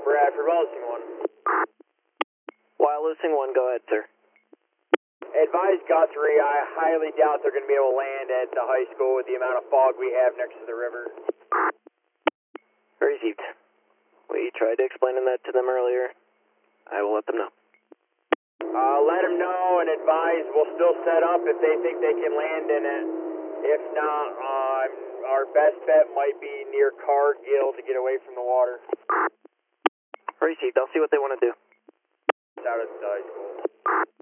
Bradford, Willising 1. While Willising 1, go ahead, sir. Advise Guthrie, I highly doubt they're going to be able to land at the high school with the amount of fog we have next to the river. Received. We tried explaining that to them earlier. I will let them know. Let them know and advise we'll still set up if they think they can land in it. If not, our best bet might be near Cargill to get away from the water. Received. I'll see what they want to do. Out of the high school.